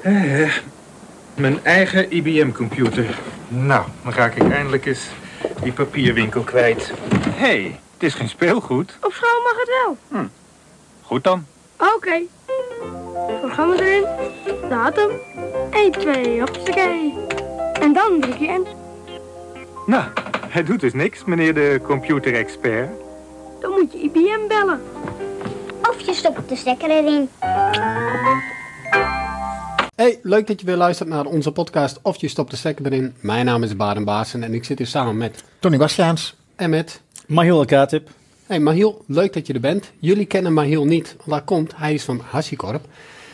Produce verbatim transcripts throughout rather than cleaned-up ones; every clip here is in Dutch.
Eh, mijn eigen I B M-computer. Nou, dan raak ik eindelijk eens die papierwinkel kwijt. Hé, hey, het is geen speelgoed. Op school mag het wel. Hm. Goed dan. Oké. Okay. Programma erin. Datum. één, twee, hoppakee. En dan druk je enter. Nou, hij doet dus niks, meneer de computerexpert. Dan moet je I B M bellen. Of je stopt de stekker erin. Hey, leuk dat je weer luistert naar onze podcast Of je stopt de stekker erin. Mijn naam is Baden Baassen en ik zit hier samen met... Tony Bastiaans. En met... Mahiel Katip. Hey Mahiel, leuk dat je er bent. Jullie kennen Mahiel niet, want dat komt. Hij is van HashiCorp.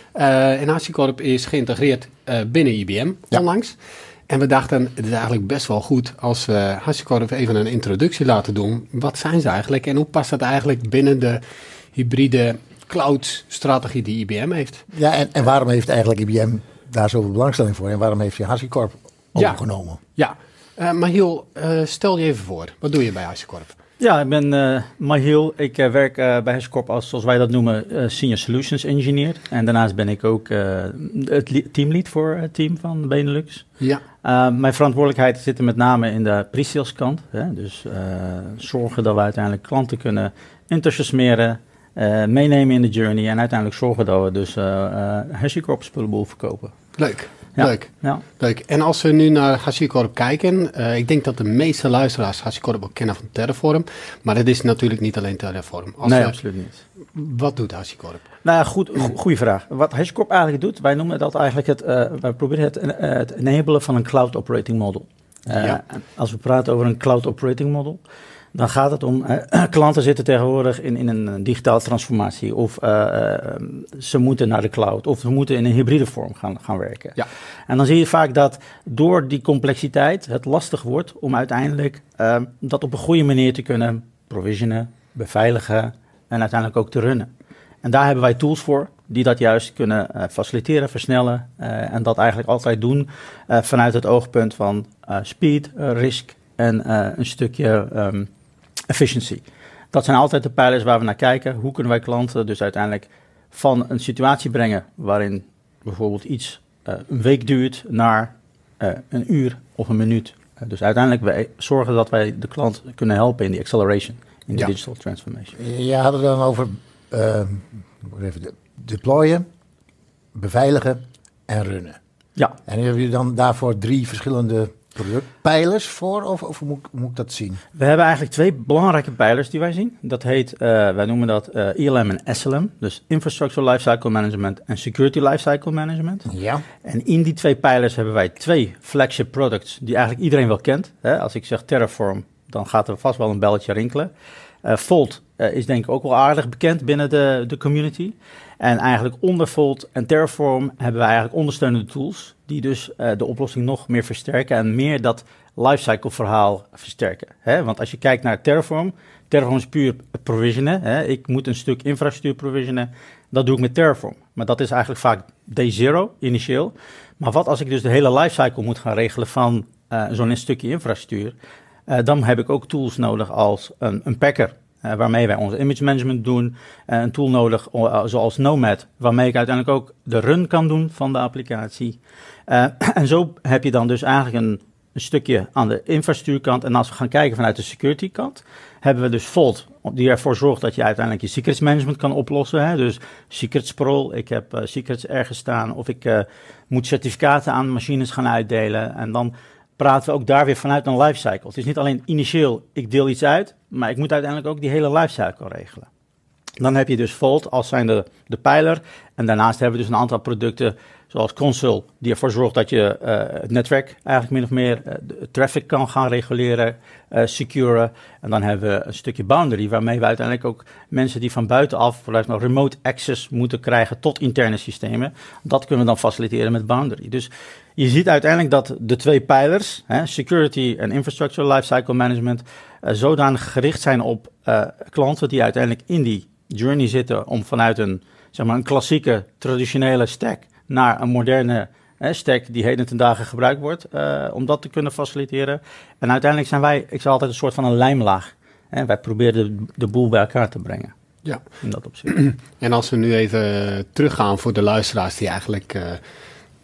Uh, en HashiCorp is geïntegreerd uh, binnen I B M ja. onlangs. En we dachten, het is eigenlijk best wel goed als we HashiCorp even een introductie laten doen. Wat zijn ze eigenlijk en hoe past dat eigenlijk binnen de hybride cloud-strategie die I B M heeft? Ja, en, en waarom heeft eigenlijk I B M daar zoveel belangstelling voor? En waarom heeft je HashiCorp overgenomen? Ja, ja. Uh, Mahiel, uh, stel je even voor. Wat doe je bij HashiCorp? Ja, ik ben uh, Mahiel. Ik uh, werk uh, bij HashiCorp als, zoals wij dat noemen, uh, Senior Solutions Engineer. En daarnaast ben ik ook uh, het li- teamlead voor het team van Benelux. Ja. Uh, mijn verantwoordelijkheid zit er met name in de pre-sales kant. Hè? Dus uh, zorgen dat we uiteindelijk klanten kunnen enthousiasmeren, uh, meenemen in de journey en uiteindelijk zorgen dat we dus uh, uh, HashiCorp spullenboel verkopen. Leuk. Ja. Leuk. Ja. Leuk. En als we nu naar HashiCorp kijken, uh, ik denk dat de meeste luisteraars HashiCorp ook kennen van Terraform, maar het is natuurlijk niet alleen Terraform. Als nee, we, absoluut niet. Wat doet HashiCorp? Nou ja, goed, go- goede vraag. Wat HashiCorp eigenlijk doet, wij noemen dat eigenlijk het, uh, wij proberen het, uh, het enabelen van een cloud operating model. Uh, ja. Als we praten over een cloud operating model, dan gaat het om, uh, klanten zitten tegenwoordig in, in een digitale transformatie of uh, uh, ze moeten naar de cloud of ze moeten in een hybride vorm gaan, gaan werken. Ja. En dan zie je vaak dat door die complexiteit het lastig wordt om uiteindelijk uh, dat op een goede manier te kunnen provisionen, beveiligen en uiteindelijk ook te runnen. En daar hebben wij tools voor die dat juist kunnen uh, faciliteren, versnellen uh, en dat eigenlijk altijd doen uh, vanuit het oogpunt van uh, speed, uh, risk en uh, een stukje um, efficiency. Dat zijn altijd de pijlers waar we naar kijken. Hoe kunnen wij klanten dus uiteindelijk van een situatie brengen waarin bijvoorbeeld iets uh, een week duurt naar uh, een uur of een minuut. Uh, dus uiteindelijk wij zorgen dat wij de klant kunnen helpen in die acceleration, in de ja. digital transformation. Je had het dan over uh, even de, deployen, beveiligen en runnen. Ja. En hebben jullie dan daarvoor drie verschillende productpijlers voor, of, of hoe moet, moet ik dat zien? We hebben eigenlijk twee belangrijke pijlers die wij zien. Dat heet, uh, wij noemen dat uh, E L M en S L M, dus Infrastructure Lifecycle Management en Security Lifecycle Management. Ja. En in die twee pijlers hebben wij twee flagship products die eigenlijk iedereen wel kent. Hè? Als ik zeg Terraform, dan gaat er vast wel een belletje rinkelen. Uh, Vault uh, is denk ik ook wel aardig bekend binnen de, de community. En eigenlijk onder Vault en Terraform hebben wij eigenlijk ondersteunende tools die dus uh, de oplossing nog meer versterken en meer dat lifecycle verhaal versterken. Hè? Want als je kijkt naar Terraform, Terraform is puur provisionen. Hè? Ik moet een stuk infrastructuur provisionen, dat doe ik met Terraform. Maar dat is eigenlijk vaak day zero, initieel. Maar wat als ik dus de hele lifecycle moet gaan regelen van uh, zo'n stukje infrastructuur, uh, dan heb ik ook tools nodig als een, een packer. Uh, waarmee wij ons image management doen. Uh, een tool nodig uh, zoals Nomad, waarmee ik uiteindelijk ook de run kan doen van de applicatie. Uh, en zo heb je dan dus eigenlijk een, een stukje aan de infrastructuurkant. En als we gaan kijken vanuit de security kant, hebben we dus Vault, die ervoor zorgt dat je uiteindelijk je secrets management kan oplossen. Hè? Dus secret sprawl, ik heb uh, secrets ergens staan of ik uh, moet certificaten aan machines gaan uitdelen. En dan praten we ook daar weer vanuit een lifecycle. Het is niet alleen initieel, ik deel iets uit, maar ik moet uiteindelijk ook die hele lifecycle regelen. Dan heb je dus Vault als zijn de, de pijler. En daarnaast hebben we dus een aantal producten zoals Consul, die ervoor zorgt dat je uh, het netwerk eigenlijk min of meer uh, de traffic kan gaan reguleren, uh, securen. En dan hebben we een stukje Boundary, waarmee we uiteindelijk ook mensen die van buitenaf vanuit nog remote access moeten krijgen tot interne systemen. Dat kunnen we dan faciliteren met Boundary. Dus je ziet uiteindelijk dat de twee pijlers, hè, security en infrastructure lifecycle management, uh, zodanig gericht zijn op uh, klanten die uiteindelijk in die journey zitten om vanuit een, zeg maar, een klassieke, traditionele stack naar een moderne hè, stack die heden ten dagen gebruikt wordt, uh, om dat te kunnen faciliteren. En uiteindelijk zijn wij, ik zeg altijd, een soort van een lijmlaag. Hè. Wij proberen de, de boel bij elkaar te brengen. Ja. In dat opzicht. En als we nu even teruggaan voor de luisteraars die eigenlijk uh,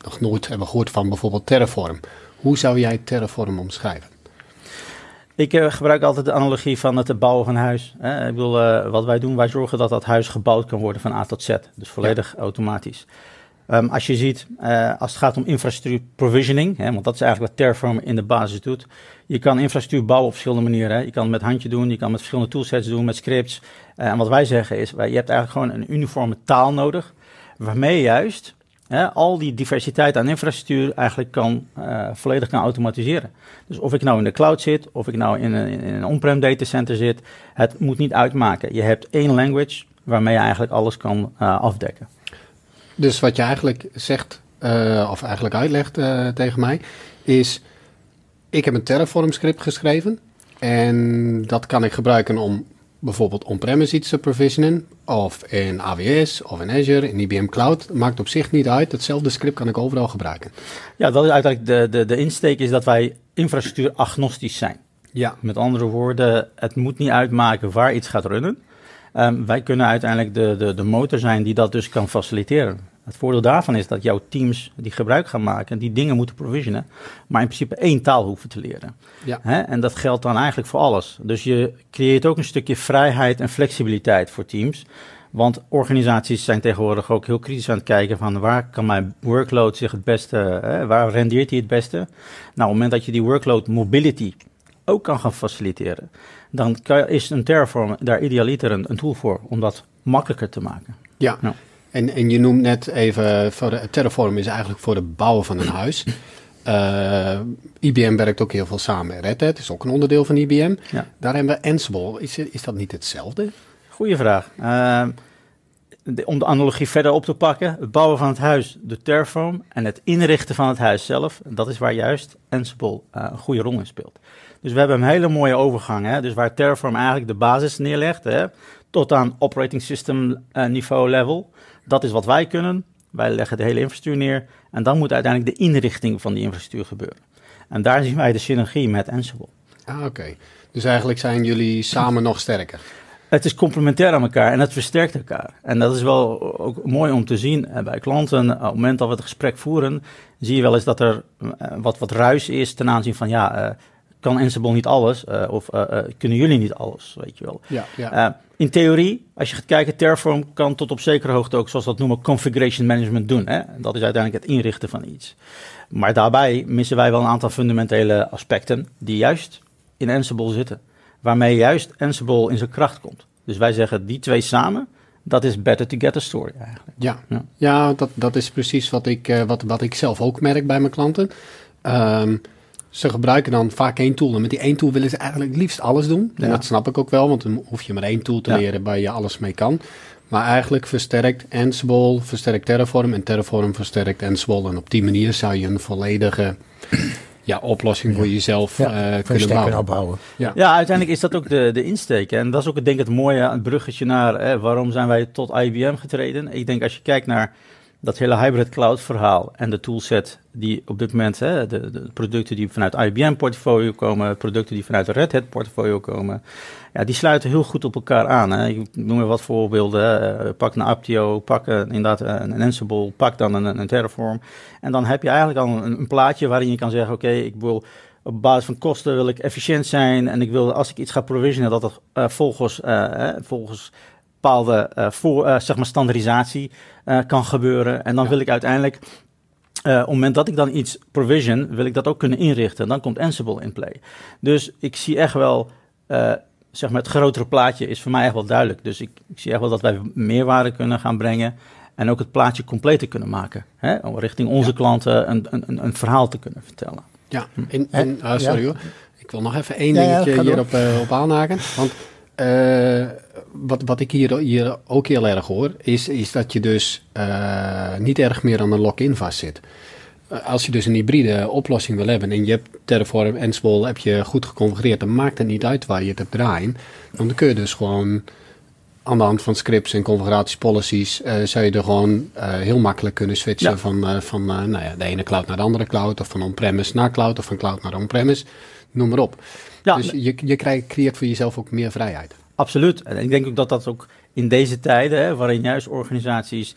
nog nooit hebben gehoord van bijvoorbeeld Terraform. Hoe zou jij Terraform omschrijven? Ik uh, gebruik altijd de analogie van het bouwen van een huis. Hè. Ik bedoel, uh, wat wij doen, wij zorgen dat dat huis gebouwd kan worden van A tot Z. Dus volledig ja. automatisch. Um, als je ziet, uh, als het gaat om infrastructuur provisioning, hè, want dat is eigenlijk wat Terraform in de basis doet. Je kan infrastructuur bouwen op verschillende manieren. Hè. Je kan het met handje doen, je kan met verschillende toolsets doen, met scripts. Uh, en wat wij zeggen is, wij, je hebt eigenlijk gewoon een uniforme taal nodig, waarmee je juist hè, al die diversiteit aan infrastructuur eigenlijk kan, uh, volledig kan automatiseren. Dus of ik nou in de cloud zit, of ik nou in een, in een on-prem datacenter zit, het moet niet uitmaken. Je hebt één language waarmee je eigenlijk alles kan uh, afdekken. Dus wat je eigenlijk zegt, uh, of eigenlijk uitlegt uh, tegen mij, is ik heb een Terraform script geschreven en dat kan ik gebruiken om bijvoorbeeld on-premise iets te provisionen, of in A W S, of in Azure, in I B M Cloud. Maakt op zich niet uit, hetzelfde script kan ik overal gebruiken. Ja, dat is uiteindelijk de, de, de insteek is dat wij infrastructuur agnostisch zijn. Ja. Met andere woorden, het moet niet uitmaken waar iets gaat runnen. Um, wij kunnen uiteindelijk de, de, de motor zijn die dat dus kan faciliteren. Het voordeel daarvan is dat jouw teams die gebruik gaan maken, die dingen moeten provisionen, maar in principe één taal hoeven te leren. Ja. Hè? En dat geldt dan eigenlijk voor alles. Dus je creëert ook een stukje vrijheid en flexibiliteit voor teams. Want organisaties zijn tegenwoordig ook heel kritisch aan het kijken van waar kan mijn workload zich het beste, hè, waar rendeert hij het beste? Nou, op het moment dat je die workload mobility ook kan gaan faciliteren, dan kan, is een Terraform daar idealiter een, een tool voor om dat makkelijker te maken. Ja, ja. En, en je noemt net even, voor de, Terraform is eigenlijk voor het bouwen van een huis. Uh, I B M werkt ook heel veel samen met Red Hat, is ook een onderdeel van I B M. Ja. Daar hebben we Ansible. Is, is dat niet hetzelfde? Goeie vraag. Uh, de, om de analogie verder op te pakken, het bouwen van het huis, de Terraform en het inrichten van het huis zelf, dat is waar juist Ansible uh, een goede rol in speelt. Dus we hebben een hele mooie overgang, hè? Dus waar Terraform eigenlijk de basis neerlegt, hè? Tot aan operating system uh, niveau level. Dat is wat wij kunnen. Wij leggen de hele infrastructuur neer. En dan moet uiteindelijk de inrichting van die infrastructuur gebeuren. En daar zien wij de synergie met Ansible. Ah, oké. Okay. Dus eigenlijk zijn jullie samen nog sterker. Het is complementair aan elkaar en het versterkt elkaar. En dat is wel ook mooi om te zien uh, bij klanten. Op het moment dat we het gesprek voeren, zie je wel eens dat er uh, wat, wat ruis is ten aanzien van ja, uh, kan Ansible niet alles? Uh, of uh, uh, kunnen jullie niet alles? Weet je wel. Ja, ja. Uh, in theorie, als je gaat kijken, Terraform kan tot op zekere hoogte ook, zoals we dat noemen, configuration management doen. Hè? Dat is uiteindelijk het inrichten van iets. Maar daarbij missen wij wel een aantal fundamentele aspecten die juist in Ansible zitten. Waarmee juist Ansible in zijn kracht komt. Dus wij zeggen, die twee samen, dat is better to get a story eigenlijk. Ja, ja. ja dat, dat is precies wat ik, uh, wat, wat ik zelf ook merk bij mijn klanten. Um, Ze gebruiken dan vaak één tool. En met die één tool willen ze eigenlijk het liefst alles doen. En ja. dat snap ik ook wel, want dan hoef je maar één tool te ja. leren waar je alles mee kan. Maar eigenlijk versterkt Ansible, versterkt Terraform en Terraform versterkt Ansible. En op die manier zou je een volledige ja, oplossing voor jezelf ja, uh, kunnen bouwen. opbouwen. Ja. ja, uiteindelijk is dat ook de, de insteek. Hè? En dat is ook denk ik het mooie, het bruggetje naar hè, waarom zijn wij tot I B M getreden. Ik denk als je kijkt naar dat hele hybrid cloud verhaal en de toolset die op dit moment, hè, de, de producten die vanuit I B M portfolio komen, producten die vanuit de Red Hat portfolio komen, ja, die sluiten heel goed op elkaar aan. Hè. Ik noem maar wat voorbeelden. Uh, pak een Aptio, pak uh, inderdaad een, een Ansible, pak dan een, een Terraform. En dan heb je eigenlijk al een, een plaatje waarin je kan zeggen, oké, okay, ik wil op basis van kosten wil ik efficiënt zijn en ik wil als ik iets ga provisionen dat het uh, volgens, uh, uh, volgens bepaalde uh, voor, uh, zeg maar standaardisatie uh, kan gebeuren. En dan ja. wil ik uiteindelijk, uh, op het moment dat ik dan iets provision, wil ik dat ook kunnen inrichten. Dan komt Ansible in play. Dus ik zie echt wel, uh, zeg maar het grotere plaatje is voor mij echt wel duidelijk. Dus ik, ik zie echt wel dat wij meerwaarde kunnen gaan brengen en ook het plaatje completer kunnen maken. Hè? Om richting onze ja. klanten een, een, een verhaal te kunnen vertellen. Ja, en, en uh, sorry ja. hoor. Ik wil nog even één dingetje ja, ja, hierop uh, op aanhaken. Want Uh, wat, wat ik hier, hier ook heel erg hoor, is, is dat je dus uh, niet erg meer aan een lock-in vastzit. Uh, als je dus een hybride oplossing wil hebben en je hebt Terraform, Ansible, heb je goed geconfigureerd, dan maakt het niet uit waar je het hebt draaien. Dan kun je dus gewoon aan de hand van scripts en configuratiespolicies, uh, zou je er gewoon uh, heel makkelijk kunnen switchen ja. van, uh, van uh, nou ja, de ene cloud naar de andere cloud, of van on-premise naar cloud, of van cloud naar on-premise, noem maar op. Ja, dus je, je krijgt, creëert voor jezelf ook meer vrijheid. Absoluut. En ik denk ook dat dat ook in deze tijden, hè, waarin juist organisaties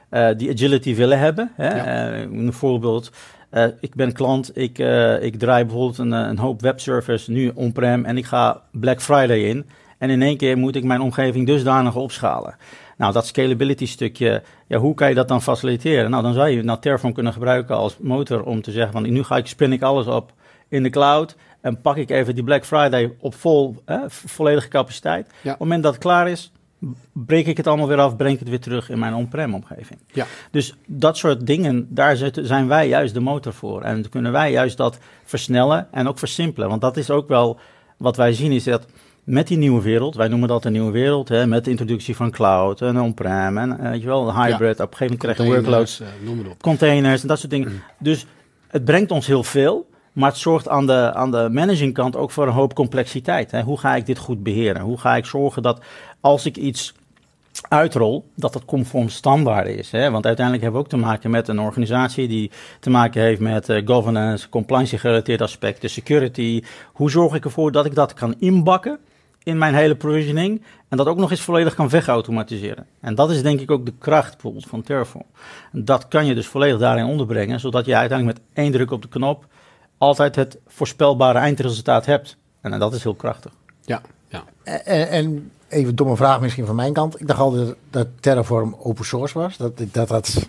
uh, die agility willen hebben. Hè? Ja. Uh, een voorbeeld, uh, ik ben klant, ik, uh, ik draai bijvoorbeeld een, een hoop webservice nu on-prem en ik ga Black Friday in. En in één keer moet ik mijn omgeving dusdanig opschalen. Nou, dat scalability stukje, ja, hoe kan je dat dan faciliteren? Nou, dan zou je nou Terraform kunnen gebruiken als motor om te zeggen van nu ga ik, spin ik alles op in de cloud en pak ik even die Black Friday op vol, eh, volledige capaciteit. Ja. Op het moment dat het klaar is, breek ik het allemaal weer af, breng ik het weer terug in mijn on-prem omgeving. Ja. Dus dat soort dingen, daar zitten, zijn wij juist de motor voor. En dan kunnen wij juist dat versnellen en ook versimpelen. Want dat is ook wel wat wij zien, is dat met die nieuwe wereld, wij noemen dat een nieuwe wereld, hè, met de introductie van cloud en on-prem en uh, weet je wel, een hybrid, ja. Op een gegeven moment krijg je workloads, uh, noem maar op. containers en dat soort dingen. Mm. Dus het brengt ons heel veel, maar het zorgt aan de, aan de managingkant ook voor een hoop complexiteit. Hè. Hoe ga ik dit goed beheren? Hoe ga ik zorgen dat als ik iets uitrol, dat dat conform standaarden is. Hè? Want uiteindelijk hebben we ook te maken met een organisatie die te maken heeft met uh, governance, compliance gerelateerde aspecten, security. Hoe zorg ik ervoor dat ik dat kan inbakken in mijn hele provisioning en dat ook nog eens volledig kan wegautomatiseren. En dat is denk ik ook de kracht bijvoorbeeld van Terraform. Dat kan je dus volledig daarin onderbrengen, zodat je uiteindelijk met één druk op de knop altijd het voorspelbare eindresultaat hebt. En, en dat is heel krachtig. Ja, ja. En, en even een domme vraag misschien van mijn kant. Ik dacht altijd dat Terraform open source was. Dat dat, dat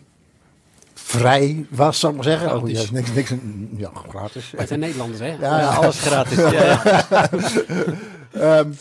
vrij was, zou ik maar zeggen. Oh, ja, niks, niks, ja, gratis. Het zijn Nederlanders, hè? Ja, ja. Alles gratis. ja, ja. um,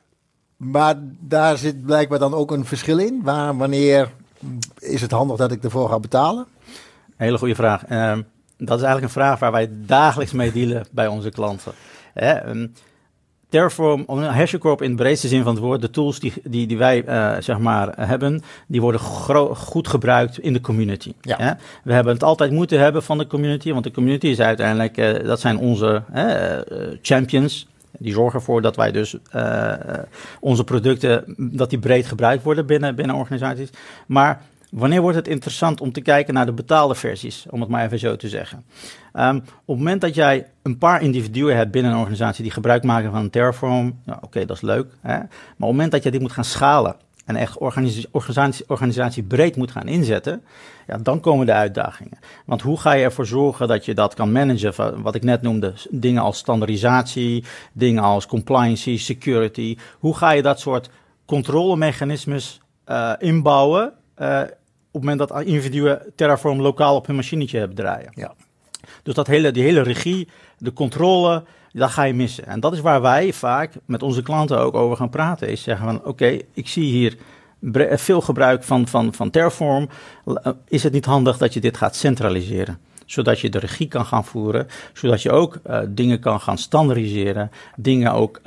maar daar zit blijkbaar dan ook een verschil in. Waar, wanneer is het handig dat ik ervoor ga betalen? Hele goede vraag. Um, dat is eigenlijk een vraag waar wij dagelijks mee dealen bij onze klanten. Hè, um, Terraform, HashiCorp in de breedste zin van het woord, de tools die, die, die wij uh, zeg maar hebben, die worden gro- goed gebruikt in de community. Ja. Hè? We hebben het altijd moeten hebben van de community, want de community is uiteindelijk, uh, dat zijn onze uh, champions. Die zorgen ervoor dat wij dus uh, onze producten, dat die breed gebruikt worden binnen, binnen organisaties. Maar wanneer wordt het interessant om te kijken naar de betaalde versies, om het maar even zo te zeggen? Um, op het moment dat jij een paar individuen hebt binnen een organisatie die gebruik maken van Terraform, ja, oké, okay, dat is leuk. Hè? Maar op het moment dat je dit moet gaan schalen en echt organisatie, organisatie, organisatie breed moet gaan inzetten, ja, dan komen de uitdagingen. Want hoe ga je ervoor zorgen dat je dat kan managen, wat ik net noemde, dingen als standaardisatie, dingen als compliance, security. Hoe ga je dat soort controlemechanismes uh, inbouwen Uh, op het moment dat individuen Terraform lokaal op hun machinetje hebben draaien. Ja. Dus dat hele, die hele regie, de controle, dat ga je missen. En dat is waar wij vaak met onze klanten ook over gaan praten. Is zeggen van, oké, okay, ik zie hier bre- veel gebruik van, van, van Terraform. Uh, is het niet handig dat je dit gaat centraliseren? Zodat je de regie kan gaan voeren, zodat je ook uh, dingen kan gaan standaardiseren, dingen ook, uh,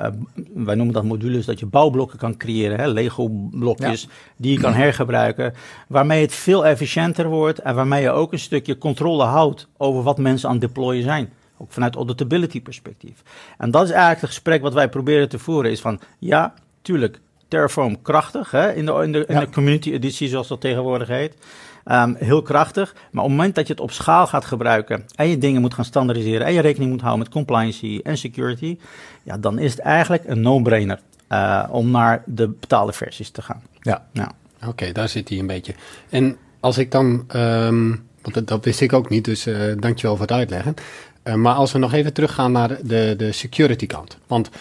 wij noemen dat modules, dat je bouwblokken kan creëren, hè, Lego-blokjes, ja. die je kan hergebruiken, waarmee het veel efficiënter wordt en waarmee je ook een stukje controle houdt over wat mensen aan het deployen zijn. Ook vanuit auditability perspectief. En dat is eigenlijk het gesprek wat wij proberen te voeren, is van, ja, tuurlijk, Terraform krachtig, hè, in de, in de, in ja. de community editie, zoals dat tegenwoordig heet. Um, heel krachtig, maar op het moment dat je het op schaal gaat gebruiken en je dingen moet gaan standaardiseren en je rekening moet houden met compliance en security, ja, dan is het eigenlijk een no-brainer uh, om naar de betaalde versies te gaan. Ja. ja. Oké, okay, daar zit hij een beetje. En als ik dan, um, want dat, dat wist ik ook niet, dus uh, dankjewel voor het uitleggen. Uh, maar als we nog even teruggaan naar de, de security kant, want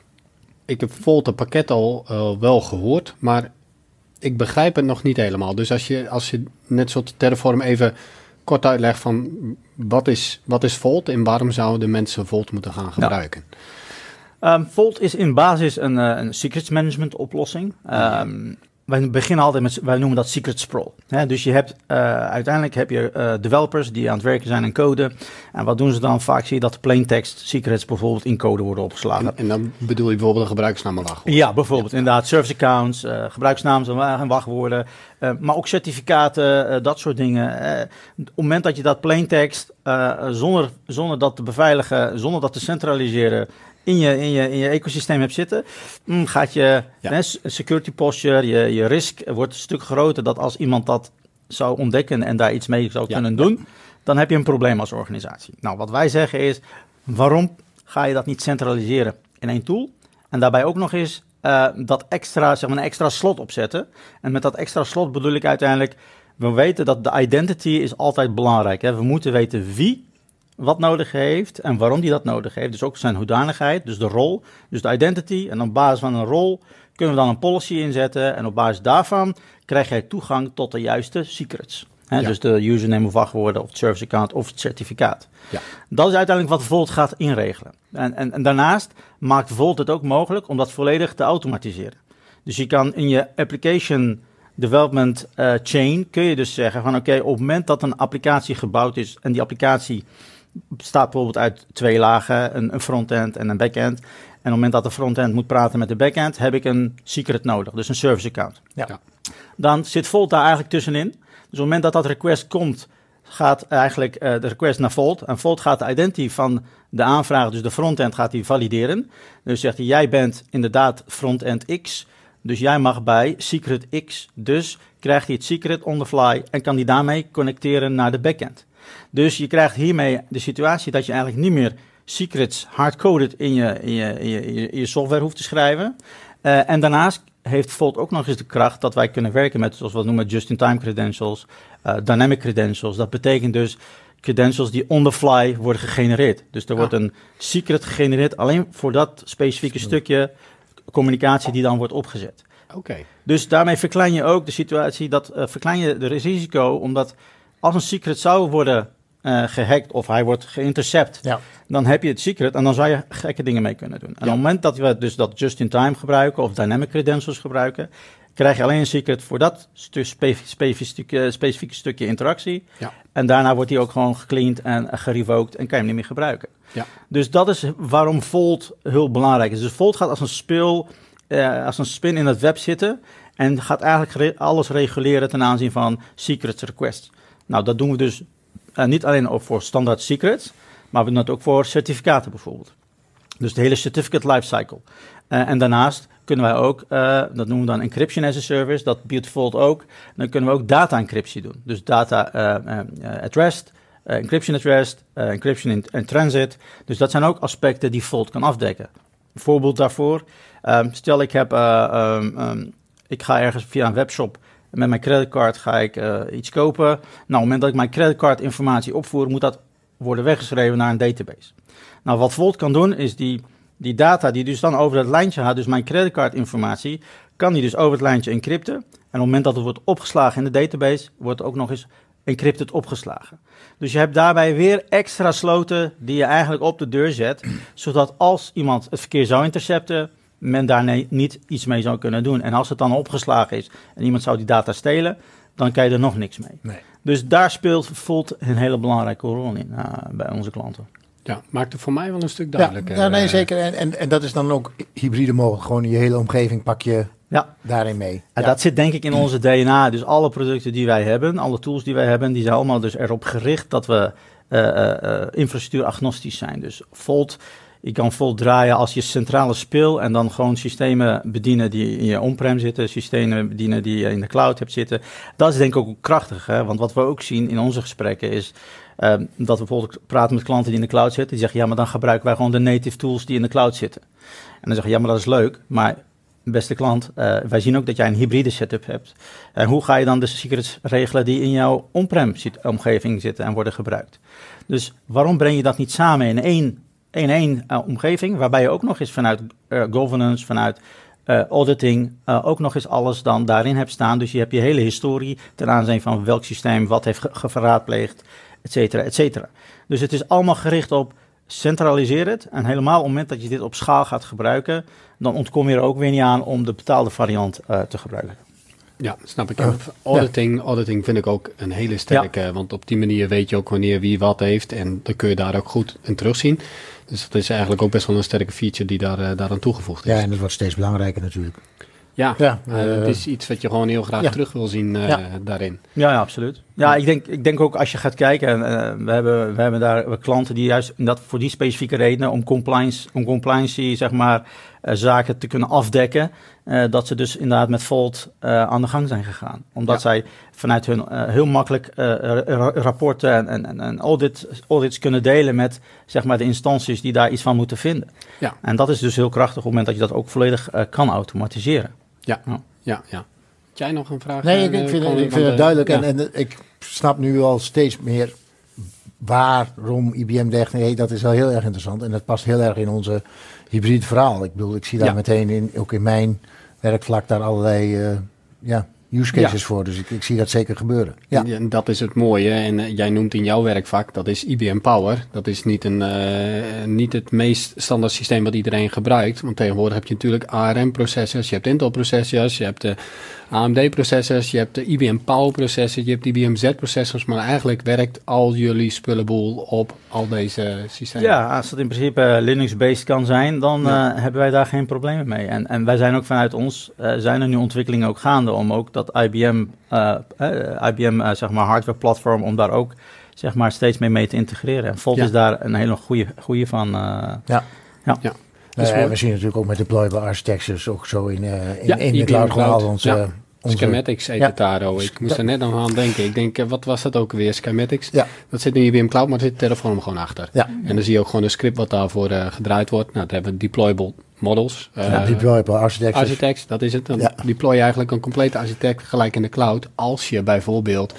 ik heb Vault het pakket al uh, wel gehoord, maar ik begrijp het nog niet helemaal. Dus als je, als je net zoals Terraform even kort uitlegt van wat is, wat is Vault en waarom zouden mensen Vault moeten gaan gebruiken? Ja. Um, Vault is in basis een, uh, een secrets management oplossing. Um, wij beginnen altijd met, wij noemen dat secret sprawl. Hè? Dus je hebt, uh, uiteindelijk heb je uh, developers die aan het werken zijn en coden. En wat doen ze dan? Vaak zie je dat plaintext secrets bijvoorbeeld in code worden opgeslagen. En, en dan bedoel je bijvoorbeeld een gebruikersnaam en wachtwoord? Ja, bijvoorbeeld ja. inderdaad. Service accounts, uh, gebruikersnaam en wachtwoorden. Uh, maar ook certificaten, uh, dat soort dingen. Uh, op het moment dat je dat plaintext, uh, zonder, zonder dat te beveiligen, zonder dat te centraliseren, in je, in je, in je ecosysteem hebt zitten, mm, gaat je ja. hè, security posture, je, je risk wordt een stuk groter dat als iemand dat zou ontdekken en daar iets mee zou ja. kunnen doen, dan heb je een probleem als organisatie. Nou, wat wij zeggen is, waarom ga je dat niet centraliseren in één tool? En daarbij ook nog eens uh, dat extra, zeg maar, een extra slot opzetten. En met dat extra slot bedoel ik uiteindelijk, we weten dat de identity is altijd belangrijk. Hè? We moeten weten wie wat nodig heeft en waarom die dat nodig heeft. Dus ook zijn hoedanigheid, dus de rol, dus de identity. En op basis van een rol kunnen we dan een policy inzetten. En op basis daarvan krijg jij toegang tot de juiste secrets. Hè? Ja. Dus de username of wachtwoorden of het service account of het certificaat. Ja. Dat is uiteindelijk wat Vault gaat inregelen. En, en, en daarnaast maakt Vault het ook mogelijk om dat volledig te automatiseren. Dus je kan in je application development uh, chain kun je dus zeggen van oké, okay, op het moment dat een applicatie gebouwd is en die applicatie bestaat bijvoorbeeld uit twee lagen, een, een frontend en een backend. En op het moment dat de frontend moet praten met de backend, heb ik een secret nodig, dus een service account. Ja. Ja. Dan zit Vault daar eigenlijk tussenin. Dus op het moment dat dat request komt, gaat eigenlijk uh, de request naar Vault. En Vault gaat de identity van de aanvraag, dus de frontend, gaat die valideren. Dus zegt hij, jij bent inderdaad frontend X, dus jij mag bij secret X. Dus krijgt hij het secret on the fly en kan die daarmee connecteren naar de backend. Dus je krijgt hiermee de situatie dat je eigenlijk niet meer secrets hardcoded in je, in je, in je, in je, in je software hoeft te schrijven. Uh, en daarnaast heeft Vault ook nog eens de kracht dat wij kunnen werken met, zoals we dat noemen, just-in-time credentials, uh, dynamic credentials. Dat betekent dus credentials die on the fly worden gegenereerd. Dus er ah. wordt een secret gegenereerd alleen voor dat specifieke stukje communicatie die dan wordt opgezet. Okay. Dus daarmee verklein je ook de situatie, dat uh, verklein je de risico, omdat als een secret zou worden uh, gehackt of hij wordt geïntercept, ja. dan heb je het secret en dan zou je gekke dingen mee kunnen doen. En ja. op het moment dat we dus dat just-in-time gebruiken of dynamic credentials gebruiken, krijg je alleen een secret voor dat stu- specifieke, stukje, specifieke stukje interactie. Ja. En daarna wordt die ook gewoon gecleaned en uh, gerevoked en kan je hem niet meer gebruiken. Ja. Dus dat is waarom Vault heel belangrijk is. Dus Vault gaat als een spil, uh, als een spin in het web zitten en gaat eigenlijk re- alles reguleren ten aanzien van secrets requests. Nou, dat doen we dus uh, niet alleen ook voor standaard secrets, maar we doen het ook voor certificaten bijvoorbeeld. Dus de hele certificate lifecycle. Uh, en daarnaast kunnen wij ook, uh, dat noemen we dan encryption as a service, dat biedt Vault ook. Dan kunnen we ook data-encryptie doen. Dus data uh, uh, at rest, uh, encryption at rest, uh, encryption in, in transit. Dus dat zijn ook aspecten die Vault kan afdekken. Een voorbeeld daarvoor, um, stel ik heb, uh, um, um, ik ga ergens via een webshop met mijn creditcard ga ik uh, iets kopen. Nou, op het moment dat ik mijn creditcardinformatie opvoer, moet dat worden weggeschreven naar een database. Nou, wat Vault kan doen, is die, die data die dus dan over het lijntje gaat, dus mijn creditcardinformatie, kan die dus over het lijntje encrypten. En op het moment dat het wordt opgeslagen in de database, wordt het ook nog eens encrypted opgeslagen. Dus je hebt daarbij weer extra sloten die je eigenlijk op de deur zet, zodat als iemand het verkeer zou intercepten, men daar nee, niet iets mee zou kunnen doen. En als het dan opgeslagen is en iemand zou die data stelen, dan kan je er nog niks mee. Nee. Dus daar speelt Vault een hele belangrijke rol in uh, bij onze klanten. Ja, maakt het voor mij wel een stuk duidelijker. Ja, ja nee, zeker. En, en, en dat is dan ook hybride mogelijk. Gewoon je hele omgeving pak je ja. daarin mee. En ja. dat zit denk ik in onze D N A. Dus alle producten die wij hebben, alle tools die wij hebben, die zijn allemaal dus erop gericht dat we uh, uh, uh, infrastructuur agnostisch zijn. Dus Vault, je kan Vault draaien als je centrale speel en dan gewoon systemen bedienen die in je on-prem zitten, systemen bedienen die je in de cloud hebt zitten. Dat is denk ik ook krachtig, hè? Want wat we ook zien in onze gesprekken is uh, dat we bijvoorbeeld praten met klanten die in de cloud zitten, die zeggen ja, maar dan gebruiken wij gewoon de native tools die in de cloud zitten. En dan zeggen ja, maar dat is leuk, maar beste klant, uh, wij zien ook dat jij een hybride setup hebt. En hoe ga je dan de secrets regelen die in jouw on-prem omgeving zitten en worden gebruikt? Dus waarom breng je dat niet samen in één in één uh, omgeving, waarbij je ook nog eens vanuit uh, governance, vanuit uh, auditing, uh, ook nog eens alles dan daarin hebt staan. Dus je hebt je hele historie ten aanzien van welk systeem wat heeft ge- geraadpleegd, et cetera, et cetera. Dus het is allemaal gericht op centraliseer het. En helemaal op het moment dat je dit op schaal gaat gebruiken, dan ontkom je er ook weer niet aan om de betaalde variant uh, te gebruiken. Ja, snap ik. Uh, auditing, ja. auditing vind ik ook een hele sterke, ja. want op die manier weet je ook wanneer wie wat heeft en dan kun je daar ook goed in terugzien. Dus dat is eigenlijk ook best wel een sterke feature die daar, uh, daaraan toegevoegd is. Ja, en dat wordt steeds belangrijker natuurlijk. Ja, ja uh, uh, het is iets wat je gewoon heel graag ja. terug wil zien uh, ja. daarin. Ja, ja, absoluut. Ja, ik denk, ik denk ook als je gaat kijken, uh, we, hebben, we hebben daar we klanten die juist dat voor die specifieke redenen om compliance, om compliancy, zeg maar, uh, zaken te kunnen afdekken, uh, dat ze dus inderdaad met Vault uh, aan de gang zijn gegaan. Omdat ja. zij vanuit hun uh, heel makkelijk uh, ra- rapporten en, en, en audit, audits kunnen delen met, zeg maar, de instanties die daar iets van moeten vinden. Ja. En dat is dus heel krachtig op het moment dat je dat ook volledig uh, kan automatiseren. Ja, ja, ja. ja. jij nog een vraag? Nee, ik, ik vind, uh, ik vind het duidelijk. Ja. En, en ik snap nu al steeds meer waarom I B M zegt, nee, dat is wel heel erg interessant. En dat past heel erg in onze hybride verhaal. Ik bedoel, ik zie daar Ja. meteen in, ook in mijn werkvlak, daar allerlei uh, ja, use cases Ja. voor. Dus ik, ik zie dat zeker gebeuren. Ja. En dat is het mooie. En uh, jij noemt in jouw werkvak, dat is I B M Power. Dat is niet, een, uh, niet het meest standaard systeem wat iedereen gebruikt. Want tegenwoordig heb je natuurlijk A R M-processors, je hebt Intel-processors, je hebt de A M D-processors, je hebt de I B M Power-processors, je hebt I B M Z-processors. Maar eigenlijk werkt al jullie spullenboel op al deze systemen. Ja, als het in principe Linux-based kan zijn, dan Ja. uh, hebben wij daar geen problemen mee. En, en wij zijn ook vanuit ons, uh, zijn er nu ontwikkelingen ook gaande om ook dat I B M, uh, uh, I B M uh, zeg maar hardware platform, om daar ook zeg maar steeds mee mee te integreren. En Volt Ja. is daar een hele goede, goede van. Uh, Ja. Ja. Ja. Uh, Dus we zien natuurlijk ook met deployable architectures ook zo in, uh, in, Ja, in de I B M cloud Cloud. gehaald. Onze, Ja. onze, Schematics heet Ja. het daar, oh. Ik moest er net nog aan denken. Ik denk, uh, wat was dat ook weer? Schematics? Ja. Dat zit in I B M Cloud, maar er zit Terraform gewoon achter. Ja. En dan zie je ook gewoon een script wat daarvoor uh, gedraaid wordt. Nou, dan hebben we deployable models. Uh, ja, deployable architectures. Architects, dat is het. Dan Ja. deploy je eigenlijk een complete architect gelijk in de cloud. Als je bijvoorbeeld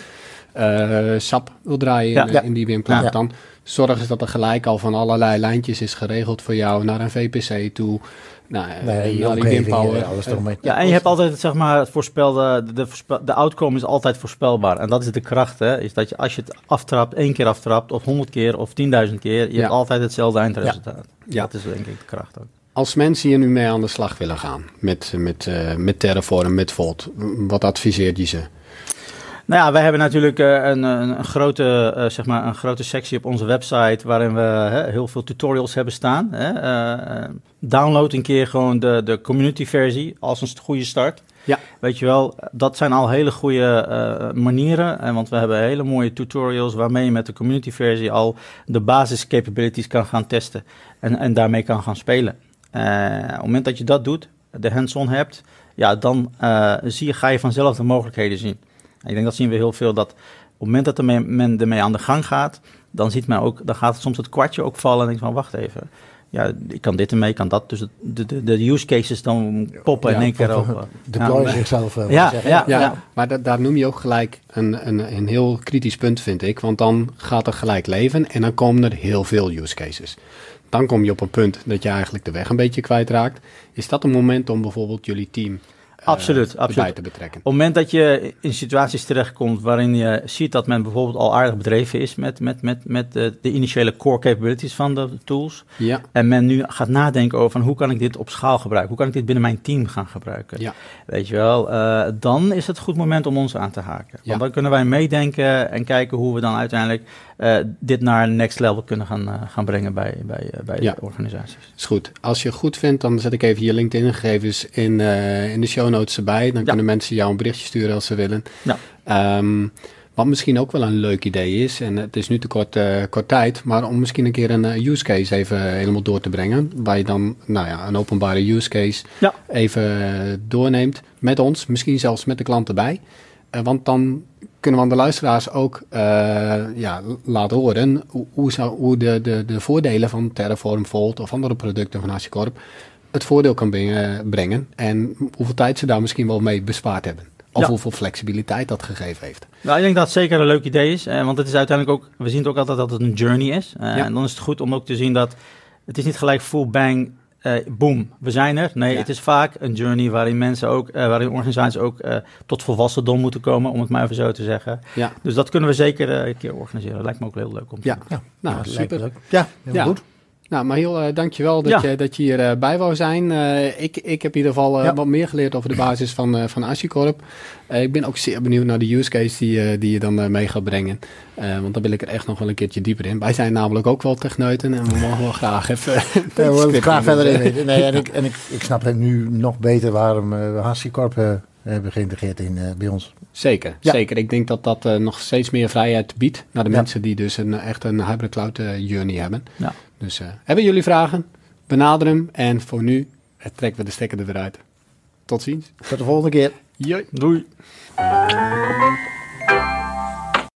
uh, S A P wil draaien Ja. in, uh, Ja. in die I B M Cloud, Ja. dan zorg eens dat er gelijk al van allerlei lijntjes is geregeld voor jou naar een V P C toe. Nou, uh, Nee, naar I B M omgeving, Power. uh, alles eromheen. Ja, en je hebt altijd zeg maar het voorspelde, de, de, voorspel, de outcome is altijd voorspelbaar. En dat is de kracht, hè, is dat je als je het aftrapt, één keer aftrapt, of honderd keer, of tienduizend keer, je Ja. hebt altijd hetzelfde eindresultaat. Ja. Dat is denk ik de kracht ook. Als mensen hier nu mee aan de slag willen gaan met, met, uh, met Terraform, met Volt, wat adviseert je ze? Nou ja, wij hebben natuurlijk uh, een, een, een, grote, uh, zeg maar een grote sectie op onze website waarin we hè, heel veel tutorials hebben staan. Hè. Uh, download een keer gewoon de, de community versie als een goede start. Ja. Weet je wel, dat zijn al hele goede uh, manieren. En want we hebben hele mooie tutorials waarmee je met de community versie al de basis capabilities kan gaan testen. En, en daarmee kan gaan spelen. Uh, op het moment dat je dat doet, de hands-on hebt, ja, dan uh, zie je, ga je vanzelf de mogelijkheden zien. En ik denk dat zien we heel veel, dat op het moment dat ermee, men ermee aan de gang gaat, dan ziet men ook, dan gaat soms het kwartje ook vallen en denkt van, wacht even. Ja, ik kan dit ermee, ik kan dat. Dus het, de, de, de use cases dan poppen Ja, in één keer op. Deploy Ja. zichzelf. Uh, Ja, zeggen. ja. Ja, maar da- daar noem je ook gelijk een, een, een heel kritisch punt, vind ik. Want dan gaat er gelijk leven en dan komen er heel veel use cases. Dan kom je op een punt dat je eigenlijk de weg een beetje kwijtraakt. Is dat een moment om bijvoorbeeld jullie team uh, Absoluut, erbij absoluut. te betrekken? Op het moment dat je in situaties terechtkomt waarin je ziet dat men bijvoorbeeld al aardig bedreven is met, met, met, met de, de initiële core capabilities van de tools. Ja, En men nu gaat nadenken over van hoe kan ik dit op schaal gebruiken? Hoe kan ik dit binnen mijn team gaan gebruiken? ja, Weet je wel, uh, dan is het een goed moment om ons aan te haken. Ja. Want dan kunnen wij meedenken en kijken hoe we dan uiteindelijk uh, dit naar een next level kunnen gaan, uh, gaan brengen bij, bij, uh, bij Ja. de organisaties. is goed. Als je goed vindt, dan zet ik even je LinkedIn-gegevens in, uh, in de show notes erbij. Dan Ja. kunnen mensen jou een berichtje sturen als ze willen. Ja. Um, wat misschien ook wel een leuk idee is, en het is nu te kort, uh, kort tijd, maar om misschien een keer een uh, use case even helemaal door te brengen, waar je dan nou ja, een openbare use case Ja. even uh, doorneemt met ons, misschien zelfs met de klant erbij. Uh, want dan kunnen we aan de luisteraars ook uh, ja, laten horen hoe, hoe, zou, hoe de, de, de voordelen van Terraform, Volt of andere producten van HashiCorp het voordeel kan brengen, brengen en hoeveel tijd ze daar misschien wel mee bespaard hebben. Of Ja. hoeveel flexibiliteit dat gegeven heeft. Nou, ik denk dat het zeker een leuk idee is. Eh, want het is uiteindelijk ook, we zien het ook altijd dat het een journey is. Uh, Ja. En dan is het goed om ook te zien dat het is niet gelijk full bang, uh, boom, we zijn er. Nee, Ja. het is vaak een journey waarin mensen ook, uh, waarin organisaties ook uh, tot volwassendom moeten komen, om het maar even zo te zeggen. Ja, Dus dat kunnen we zeker uh, een keer organiseren. Dat lijkt me ook heel leuk om te ja. doen. Ja. Nou, Ja, lijkt super. me leuk. Ja, heel Ja. goed. Nou, Mahiel, uh, dankjewel dat, Ja. je, dat je hier uh, bij wou zijn. Uh, ik, ik heb in ieder geval uh, Ja. wat meer geleerd over de basis van, uh, van HashiCorp. Uh, ik ben ook zeer benieuwd naar de use case die, uh, die je dan uh, mee gaat brengen. Uh, want dan wil ik er echt nog wel een keertje dieper in. Wij zijn namelijk ook wel techneuten en we mogen wel graag even... Ja, we willen script graag in. verder in weten. Nee, en ik, en ik, ik snap het nu nog beter waarom uh, we HashiCorp uh, hebben geïntegreerd in, uh, bij ons. Zeker, Ja. zeker. Ik denk dat dat uh, nog steeds meer vrijheid biedt naar de Ja. mensen die dus een, echt een hybrid cloud uh, journey hebben. Ja. Dus uh, hebben jullie vragen? Benader hem en voor nu uh, trekken we de stekker er weer uit. Tot ziens. Tot de volgende keer. Joi. Doei.